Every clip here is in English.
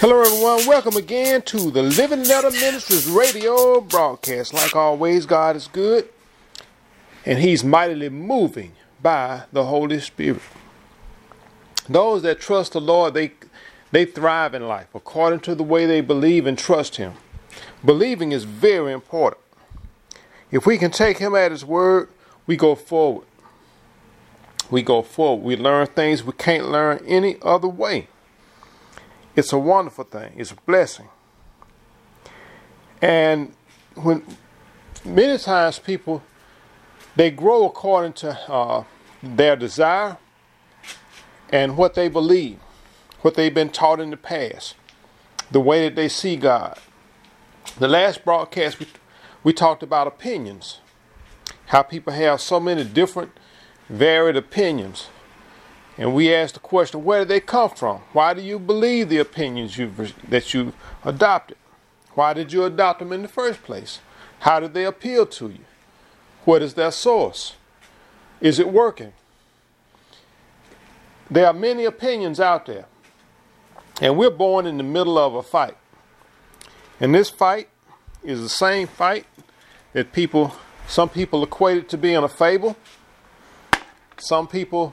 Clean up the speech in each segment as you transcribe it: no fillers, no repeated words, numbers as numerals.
Hello everyone, welcome again to the Living Letter Ministries radio broadcast. Like always, God is good and He's mightily moving by the Holy Spirit. Those that trust the Lord, they thrive in life according to the way they believe and trust Him. Believing is very important. If we can take Him at His word, we go forward. We go forward. We learn things we can't learn any other way. It's a wonderful thing. It's a blessing. And when many times people, they grow according to their desire and what they believe, what they've been taught in the past, the way that they see God. The last broadcast, we talked about opinions, how people have so many different varied opinions. And we asked the question, where do they come from? Why do you believe the opinions that you adopted? Why did you adopt them in the first place? How did they appeal to you? What is their source? Is it working? There are many opinions out there. And we're born in the middle of a fight. And this fight is the same fight that some people equate it to being a fable. Some people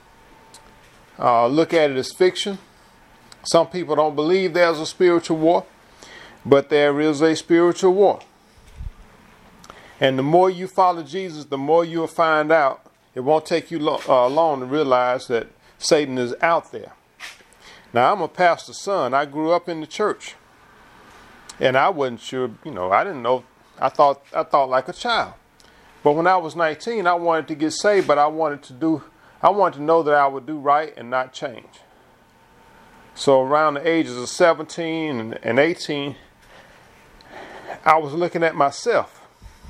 look at it as fiction. Some people don't believe there's a spiritual war, but there is a spiritual war. And the more you follow Jesus, the more you'll find out. It won't take you long to realize that Satan is out there. Now, I'm a pastor's son. I grew up in the church. And I wasn't sure, I didn't know. I thought like a child. But when I was 19, I wanted to get saved, but I wanted to know that I would do right and not change. So around the ages of 17 and 18, I was looking at myself.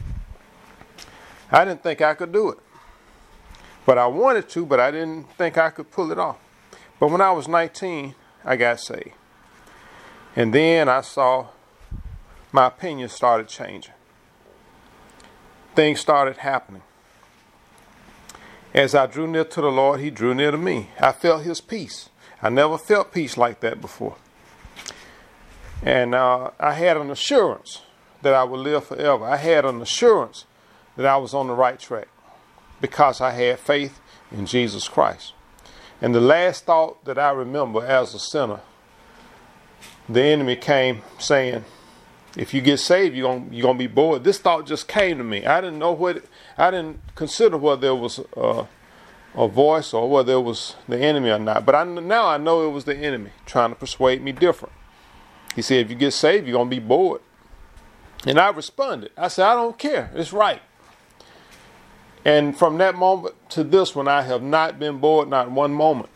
I didn't think I could do it. But I wanted to, but I didn't think I could pull it off. But when I was 19, I got saved. And then I saw my opinion started changing. Things started happening. As I drew near to the Lord, He drew near to me. I felt His peace. I never felt peace like that before. And I had an assurance that I would live forever. I had an assurance that I was on the right track because I had faith in Jesus Christ. And the last thought that I remember as a sinner, the enemy came saying, if you get saved, you're gonna be bored. This thought just came to me. I didn't consider whether there was a voice or whether it was the enemy or not. But now I know it was the enemy trying to persuade me different. He said, if you get saved, you're gonna be bored. And I responded. I said, I don't care. It's right. And from that moment to this one, I have not been bored, not one moment.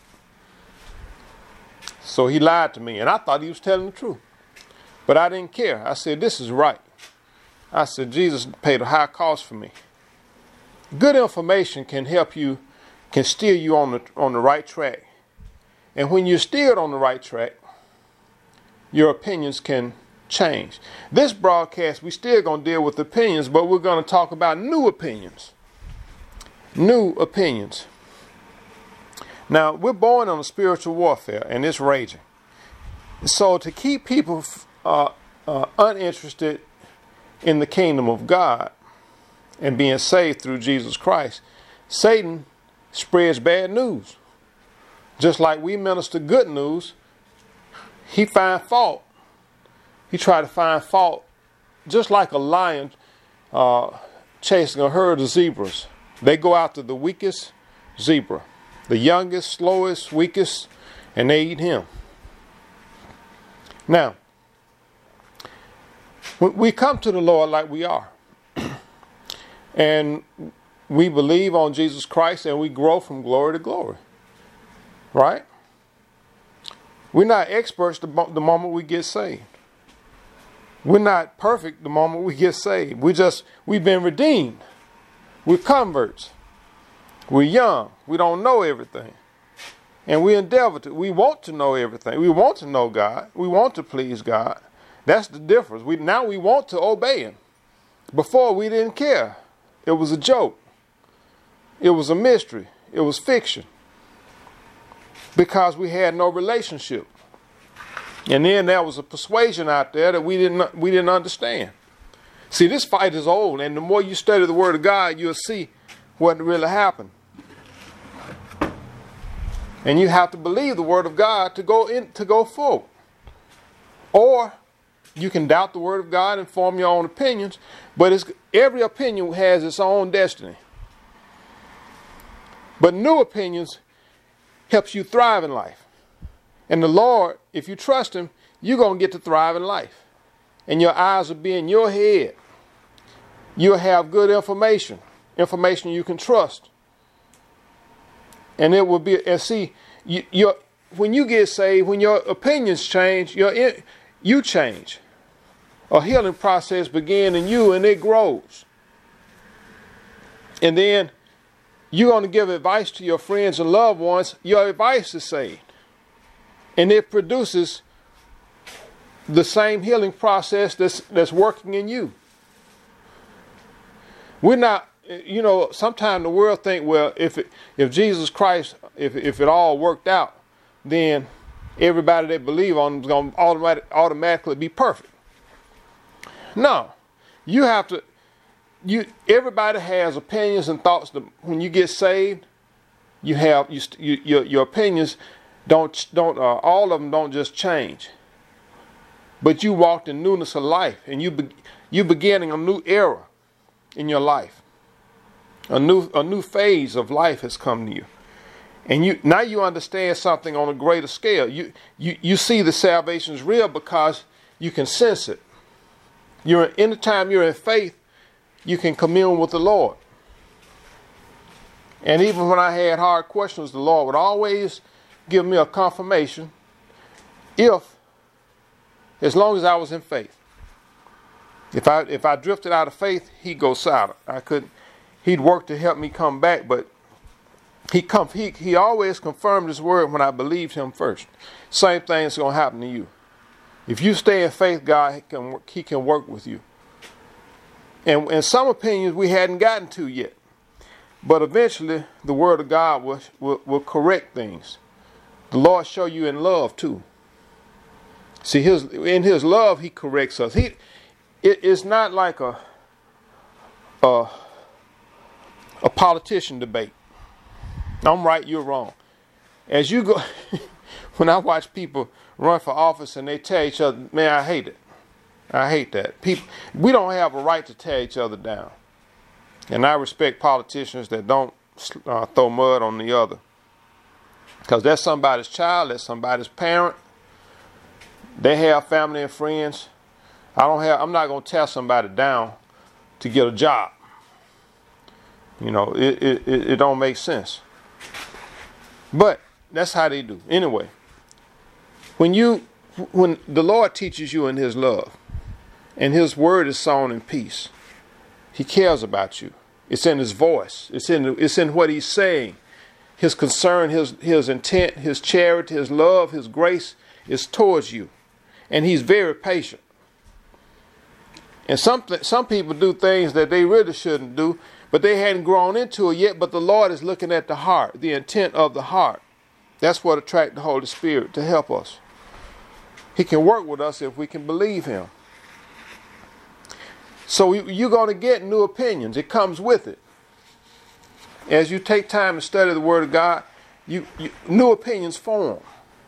So he lied to me, and I thought he was telling the truth. But I didn't care. I said, this is right. I said, Jesus paid a high cost for me. Good information can help you, can steer you on the right track. And when you're steered on the right track, your opinions can change. This broadcast, we still going to deal with opinions, but we're going to talk about new opinions. New opinions. Now, we're born on a spiritual warfare, and it's raging. So to keep people uninterested in the kingdom of God and being saved through Jesus Christ, Satan spreads bad news. Just like we minister good news, he finds fault. He tries to find fault, just like a lion chasing a herd of zebras. They go after the weakest zebra, the youngest, slowest, weakest, and they eat him. Now, when we come to the Lord like we are, and we believe on Jesus Christ and we grow from glory to glory, right? We're not experts the moment we get saved. We're not perfect the moment we get saved. We've been redeemed. We're converts. We're young. We don't know everything. And we want to know everything. We want to know God. We want to please God. That's the difference. Now we want to obey Him. Before we didn't care. It was a joke. It was a mystery. It was fiction. Because we had no relationship. And then there was a persuasion out there that we didn't understand. See, this fight is old, and the more you study the Word of God, you'll see what really happened. And you have to believe the Word of God to go forward. Or you can doubt the Word of God and form your own opinions, but every opinion has its own destiny. But new opinions helps you thrive in life. And the Lord, if you trust Him, you're going to get to thrive in life. And your eyes will be in your head. You'll have good information you can trust. And it will be, and see, when you get saved, when your opinions change, you change. A healing process begins in you, and it grows. And then you're going to give advice to your friends and loved ones. Your advice is saved. And it produces the same healing process that's working in you. We're not, sometimes the world think, well, if Jesus Christ, if it all worked out, then everybody that believe on him is going to automatically be perfect. No, you have to. Everybody has opinions and thoughts. When you get saved, your opinions don't all of them don't just change. But you walked in newness of life, and you beginning a new era in your life. A new phase of life has come to you, and now you understand something on a greater scale. You see the salvation is real because you can sense it. Anytime you're in faith, you can commune with the Lord. And even when I had hard questions, the Lord would always give me a confirmation as long as I was in faith. If I drifted out of faith, he'd go silent. He'd work to help me come back, but he always confirmed his word when I believed him first. Same thing is going to happen to you. If you stay in faith, God, he can work with you. And some opinions we hadn't gotten to yet. But eventually, the Word of God will correct things. The Lord show you in love, too. See, in His love, He corrects us. It's not like a politician debate. I'm right, you're wrong. As you go, when I watch people run for office and they tell each other, man, I hate it. I hate that. We don't have a right to tear each other down. And I respect politicians that don't throw mud on the other. Because that's somebody's child, that's somebody's parent. They have family and friends. I'm not going to tear somebody down to get a job. It don't make sense. But that's how they do. Anyway, when the Lord teaches you in His love, and His word is sown in peace, He cares about you. It's in His voice. It's in what He's saying. His concern, His intent, His charity, His love, His grace is towards you. And He's very patient. And some people do things that they really shouldn't do, but they hadn't grown into it yet. But the Lord is looking at the heart, the intent of the heart. That's what attracts the Holy Spirit to help us. He can work with us if we can believe Him. So you're going to get new opinions. It comes with it. As you take time to study the Word of God, new opinions form.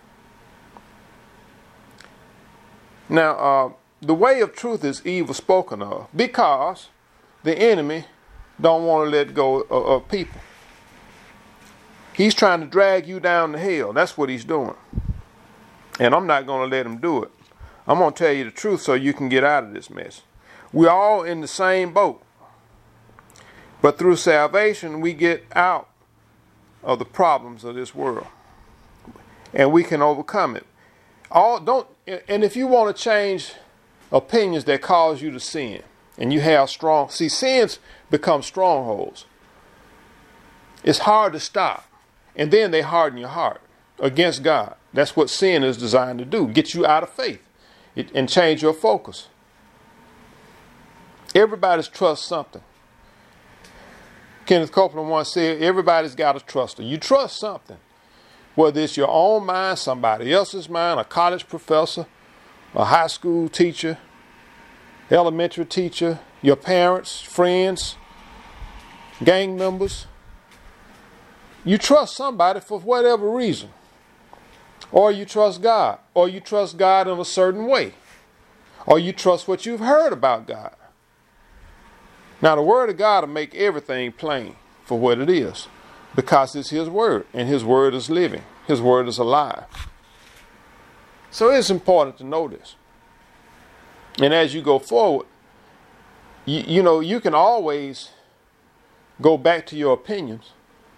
Now, the way of truth is evil spoken of because the enemy don't want to let go of people. He's trying to drag you down to hell. That's what he's doing. And I'm not going to let him do it. I'm going to tell you the truth so you can get out of this mess. We're all in the same boat. But through salvation, we get out of the problems of this world. And we can overcome it. And if you want to change opinions that cause you to sin, and you have sins become strongholds. It's hard to stop. And then they harden your heart against God. That's what sin is designed to do. Get you out of faith and change your focus. Everybody's trusts something. Kenneth Copeland once said, everybody's got a truster. You trust something. whether it's your own mind, somebody else's mind, a college professor, a high school teacher, elementary teacher, your parents, friends, gang members. You trust somebody for whatever reason. Or you trust God. Or you trust God in a certain way. Or you trust what you've heard about God. Now the word of God will make everything plain for what it is. Because it's his word. And his word is living. His word is alive. So it's important to know this. And as you go forward, you know, you can always go back to your opinions.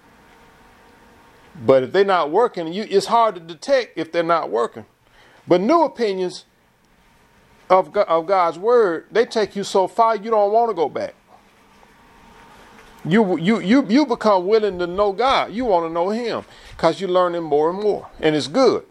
But if they're not working, it's hard to detect if they're not working. But new opinions of God's word, they take you so far you don't want to go back. You become willing to know God. You want to know him because you're learning more and more. And it's good.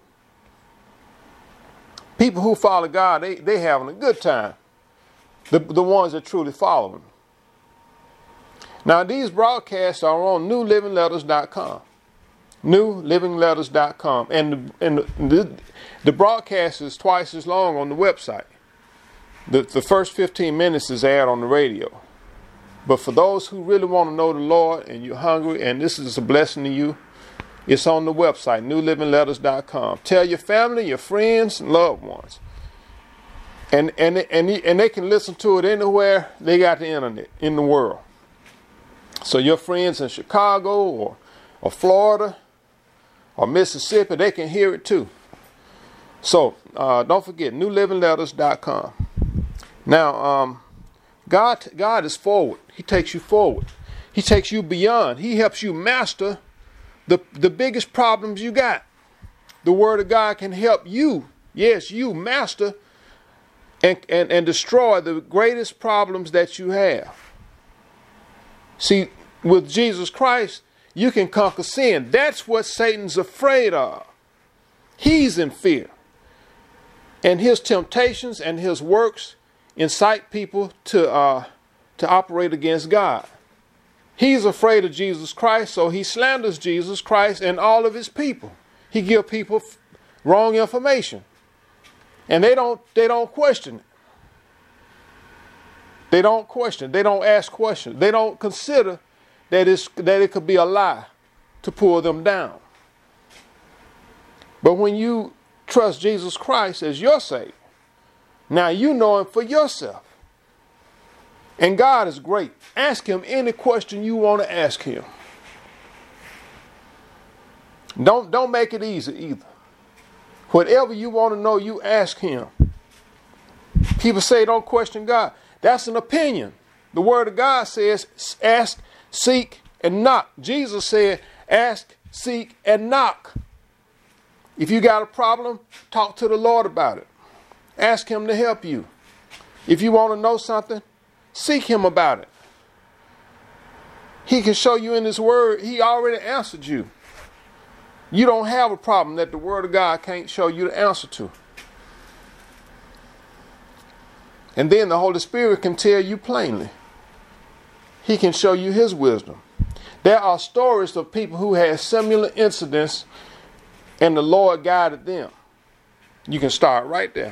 People who follow God, they having a good time. The ones that truly follow him. Now these broadcasts are on newlivingletters.com. newlivingletters.com. And the broadcast is twice as long on the website. The first 15 minutes is aired on the radio. But for those who really want to know the Lord and you're hungry and this is a blessing to you, it's on the website, newlivingletters.com. Tell your family, your friends, and loved ones. And they can listen to it anywhere they got the internet in the world. So your friends in Chicago or Florida or Mississippi, they can hear it too. So don't forget, newlivingletters.com. Now, God is forward. He takes you forward. He takes you beyond. He helps you master the biggest problems you got. The word of God can help you, yes, you master and destroy the greatest problems that you have. See, with Jesus Christ, you can conquer sin. That's what Satan's afraid of. He's in fear. And his temptations and his works incite people to operate against God. He's afraid of Jesus Christ, so he slanders Jesus Christ and all of his people. He gives people wrong information. And they don't question it. They don't question. They don't ask questions. They don't consider that it could be a lie to pull them down. But when you trust Jesus Christ as your Savior, now you know him for yourself. And God is great. Ask him any question you want to ask him. Don't make it easy either. Whatever you want to know, you ask him. People say don't question God. That's an opinion. The word of God says ask, seek, and knock. Jesus said ask, seek, and knock. If you got a problem, talk to the Lord about it. Ask him to help you. If you want to know something, seek him about it. He can show you in his word. He already answered you. You don't have a problem that the word of God can't show you the answer to. And then the Holy Spirit can tell you plainly. He can show you his wisdom. There are stories of people who had similar incidents and the Lord guided them. You can start right there.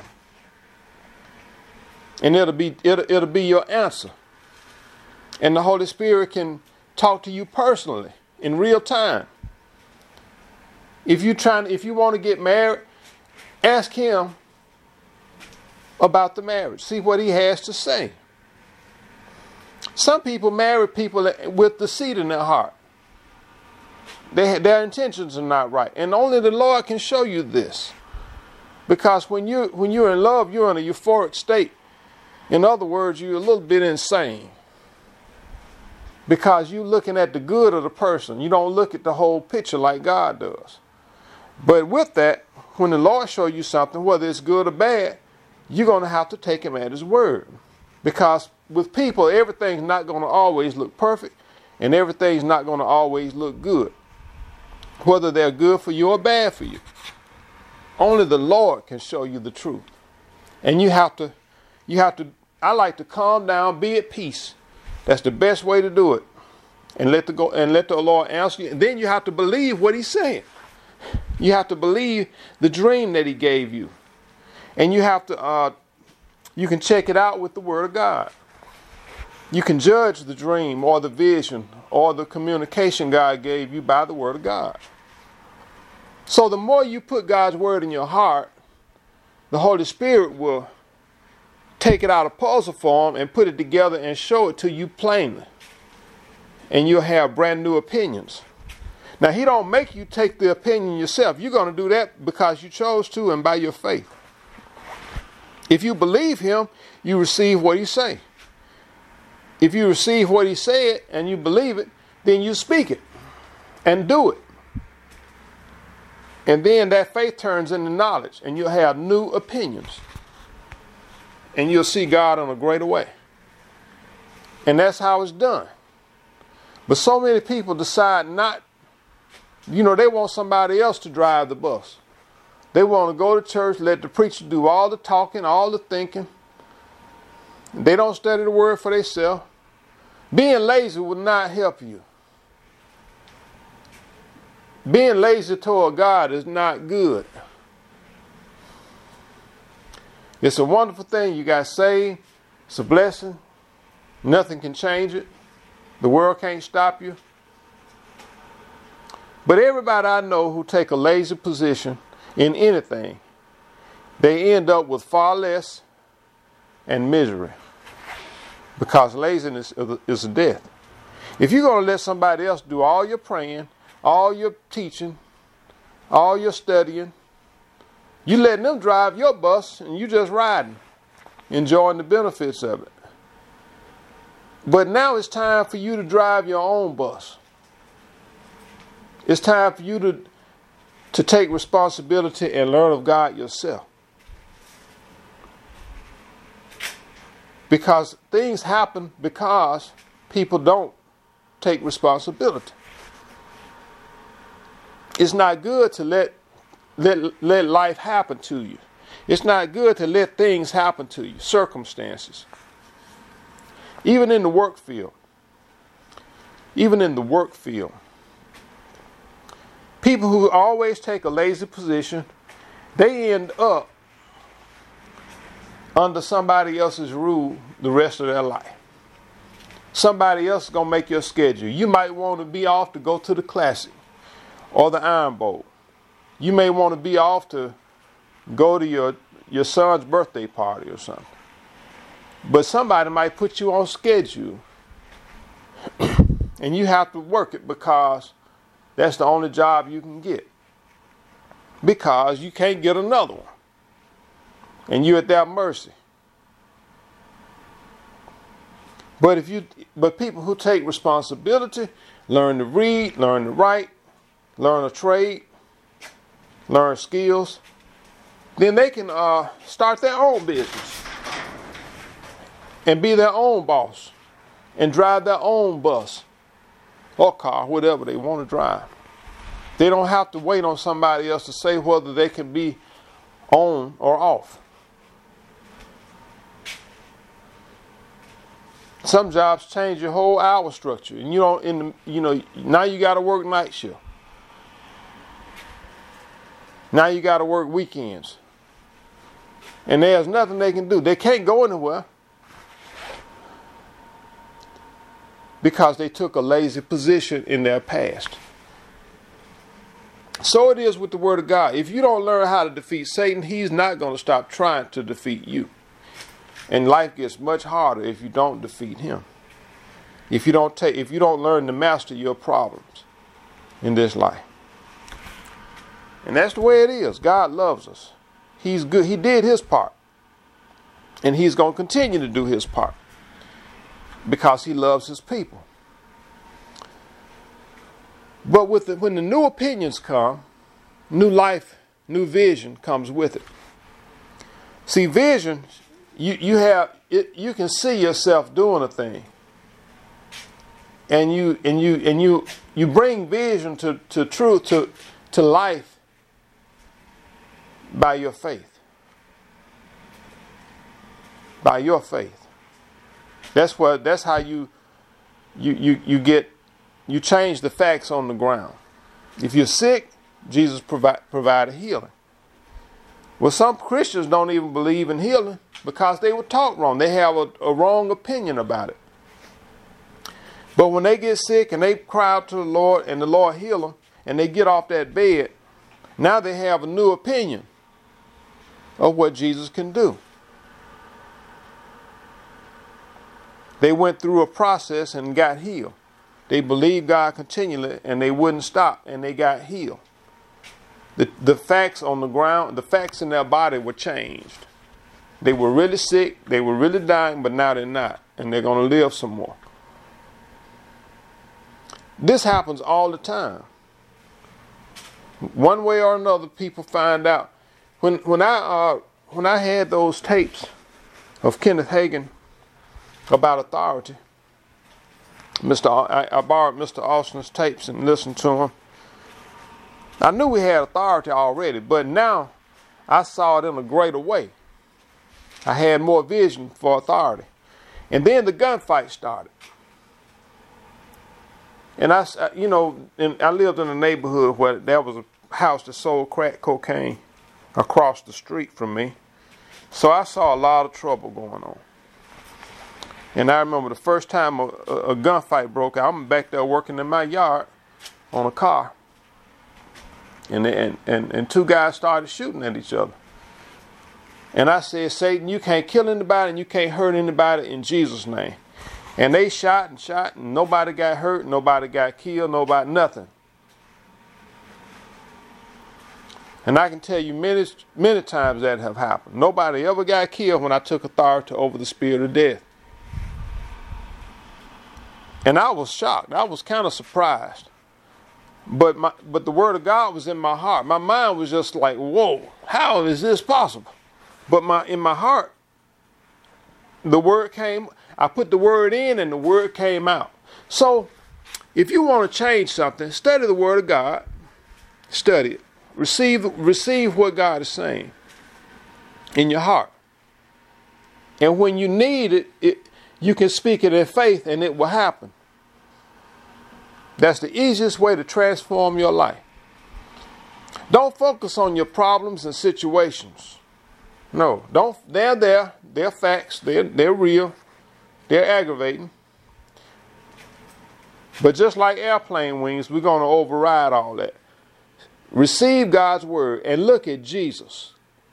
And it'll be your answer. And the Holy Spirit can talk to you personally in real time. If you want to get married, ask him about the marriage. See what he has to say. Some people marry people with deceit in their heart. Their intentions are not right. And only the Lord can show you this. Because when you're in love, you're in a euphoric state. In other words, you're a little bit insane. Because you're looking at the good of the person. You don't look at the whole picture like God does. But with that, when the Lord shows you something, whether it's good or bad, you're going to have to take him at his word. Because with people, everything's not going to always look perfect. And everything's not going to always look good. Whether they're good for you or bad for you. Only the Lord can show you the truth. And you have to, I like to calm down, be at peace. That's the best way to do it. And let the Lord answer you. And then you have to believe what he's saying. You have to believe the dream that he gave you. And you have to, you can check it out with the Word of God. You can judge the dream or the vision or the communication God gave you by the Word of God. So the more you put God's Word in your heart, the Holy Spirit will take it out of puzzle form and put it together and show it to you plainly. And you'll have brand new opinions. Now, he don't make you take the opinion yourself. You're going to do that because you chose to and by your faith. If you believe him, you receive what he say. If you receive what he said and you believe it, then you speak it and do it. And then that faith turns into knowledge and you'll have new opinions. And you'll see God in a greater way. And that's how it's done. But so many people decide not, they want somebody else to drive the bus. They want to go to church, let the preacher do all the talking, all the thinking. They don't study the word for themselves. Being lazy will not help you. Being lazy toward God is not good. It's a wonderful thing. You got saved. It's a blessing. Nothing can change it. The world can't stop you. But everybody I know who take a lazy position in anything, they end up with far less and misery. Because laziness is a death. If you're going to let somebody else do all your praying, all your teaching, all your studying, you letting them drive your bus and you just riding, enjoying the benefits of it. But now it's time for you to drive your own bus. It's time for you to take responsibility and learn of God yourself. Because things happen because people don't take responsibility. It's not good to let life happen to you. It's not good to let things happen to you, circumstances. Even in the work field. People who always take a lazy position, they end up under somebody else's rule the rest of their life. Somebody else is going to make your schedule. You might want to be off to go to the Classic or the Iron Bowl. You may want to be off to go to your son's birthday party or something. But somebody might put you on schedule and you have to work it because that's the only job you can get. Because you can't get another one. And you're at their mercy. But people who take responsibility, learn to read, learn to write, learn a trade, learn skills, then they can start their own business and be their own boss and drive their own bus or car, whatever they want to drive. They don't have to wait on somebody else to say whether they can be on or off. Some jobs change your whole hour structure, and now you got to work night shift. Now you got to work weekends, and there's nothing they can do. They can't go anywhere because they took a lazy position in their past. So it is with the Word of God. If you don't learn how to defeat Satan, he's not going to stop trying to defeat you. And life gets much harder if you don't defeat him. If you don't learn to master your problems in this life. And that's the way it is. God loves us. He's good. He did his part. And he's going to continue to do his part. Because he loves his people. But when the new opinions come, new life, new vision comes with it. See, vision, you can see yourself doing a thing. And you bring vision to truth, to life by your faith. By your faith. That's how you change the facts on the ground. If you're sick, Jesus provided healing. Well, some Christians don't even believe in healing because they were taught wrong. They have a wrong opinion about it. But when they get sick and they cry out to the Lord and the Lord heal them and they get off that bed, now they have a new opinion of what Jesus can do. They went through a process and got healed. They believed God continually and they wouldn't stop and they got healed. The facts on the ground, the facts in their body were changed. They were really sick, they were really dying, but now they're not, and they're going to live some more. This happens all the time. One way or another, people find out. When I had those tapes of Kenneth Hagin about authority, I borrowed Mr. Austin's tapes and listened to him. I knew we had authority already, but now I saw it in a greater way. I had more vision for authority. And then the gunfight started. And I lived in a neighborhood where there was a house that sold crack cocaine across the street from me. So I saw a lot of trouble going on. And I remember the first time a gunfight broke out, I'm back there working in my yard on a car. And two guys started shooting at each other. And I said, Satan, you can't kill anybody and you can't hurt anybody in Jesus' name. And they shot and nobody got hurt, nobody got killed, nothing. And I can tell you many times that have happened. Nobody ever got killed when I took authority over the spirit of death. And I was shocked. I was kind of surprised. But the word of God was in my heart. My mind was just like, whoa, how is this possible? But in my heart, the word came. I put the word in and the word came out. So if you want to change something, study the word of God. Study it. Receive what God is saying in your heart. And when you need it, you can speak it in faith and it will happen. That's the easiest way to transform your life. Don't focus on your problems and situations. No, don't. They're there. They're facts. They're real. They're aggravating. But just like airplane wings, we're going to override all that. Receive God's word and look at Jesus.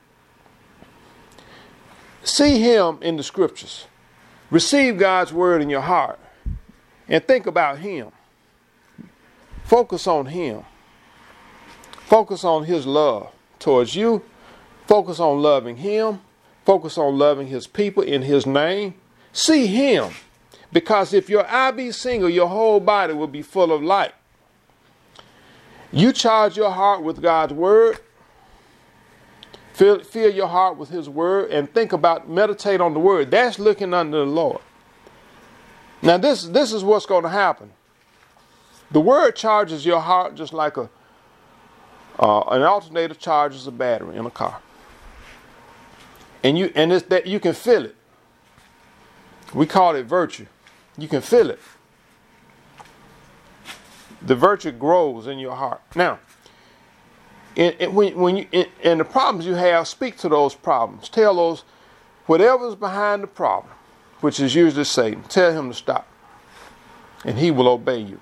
See him in the scriptures. Receive God's word in your heart and think about him. Focus on him. Focus on his love towards you. Focus on loving him. Focus on loving his people in his name. See him. Because if your eye be single, your whole body will be full of light. You charge your heart with God's word. Fill your heart with his word and meditate on the word. That's looking unto the Lord. Now this is what's going to happen. The word charges your heart just like an alternator charges a battery in a car. And you can feel it. We call it virtue. You can feel it. The virtue grows in your heart. Now, when the problems you have, speak to those problems. Tell those, whatever's behind the problem, which is usually Satan, tell him to stop. And he will obey you.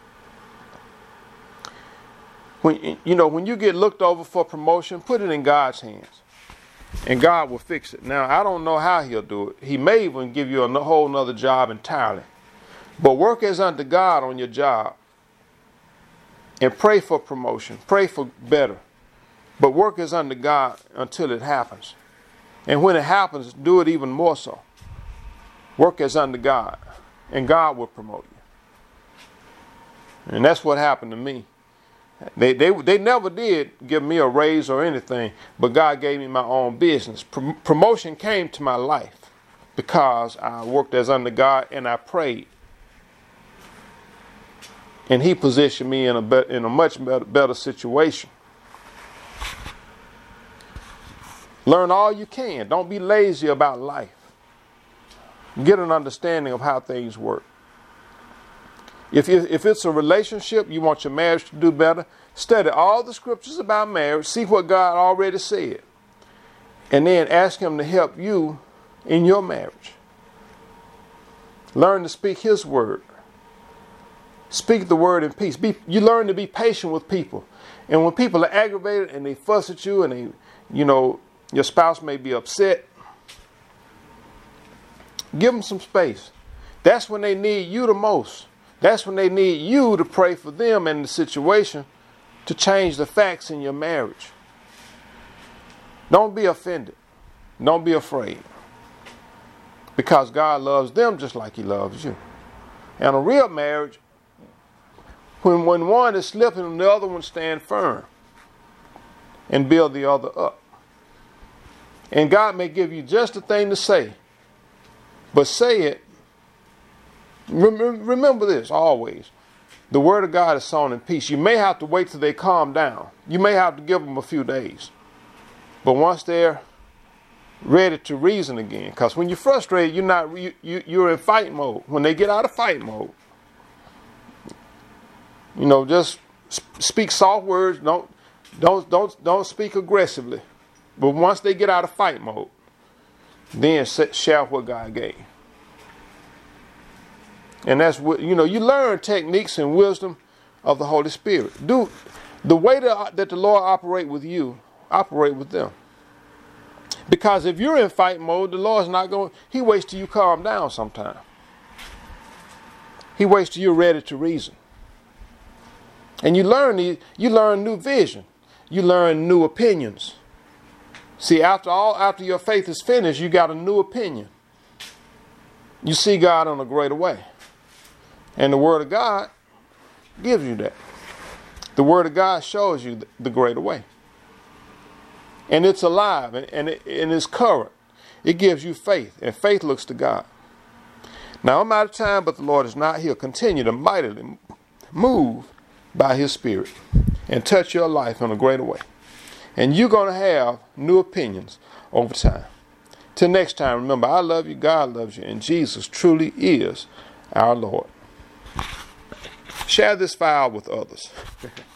When you get looked over for promotion, put it in God's hands. And God will fix it. Now, I don't know how he'll do it. He may even give you a whole nother job entirely. But work as unto God on your job. And pray for promotion. Pray for better. But work as unto God until it happens. And when it happens, do it even more so. Work as unto God. And God will promote you. And that's what happened to me. They never did give me a raise or anything, but God gave me my own business. Promotion came to my life because I worked as unto God and I prayed. And he positioned me in a much better situation. Learn all you can. Don't be lazy about life. Get an understanding of how things work. If it's a relationship, you want your marriage to do better, study all the scriptures about marriage, see what God already said, and then ask him to help you in your marriage. Learn to speak his word. Speak the word in peace. You learn to be patient with people. And when people are aggravated and they fuss at you and they, your spouse may be upset, give them some space. That's when they need you the most. That's when they need you to pray for them and the situation to change the facts in your marriage. Don't be offended. Don't be afraid. Because God loves them just like he loves you. And a real marriage, when one is slipping, the other one stand firm and build the other up. And God may give you just the thing to say, but say it. Remember this always. The word of God is sown in peace. You may have to wait till they calm down. You may have to give them a few days. But once they're ready to reason again, because when you're frustrated, you're in fight mode. When they get out of fight mode, just speak soft words. Don't speak aggressively. But once they get out of fight mode, then share what God gave. And that's what, you learn techniques and wisdom of the Holy Spirit. Do the way that the Lord operate with you, operate with them. Because if you're in fight mode, the Lord's not going, he waits till you calm down sometime. He waits till you're ready to reason. And you learn new vision. You learn new opinions. See, after your faith is finished, you got a new opinion. You see God in a greater way. And the Word of God gives you that. The Word of God shows you the greater way. And it's alive and it's current. It gives you faith, and faith looks to God. Now I'm out of time, but the Lord is not here. Continue to mightily move by his Spirit and touch your life in a greater way. And you're going to have new opinions over time. Till next time, remember, I love you, God loves you, and Jesus truly is our Lord. Share this file with others.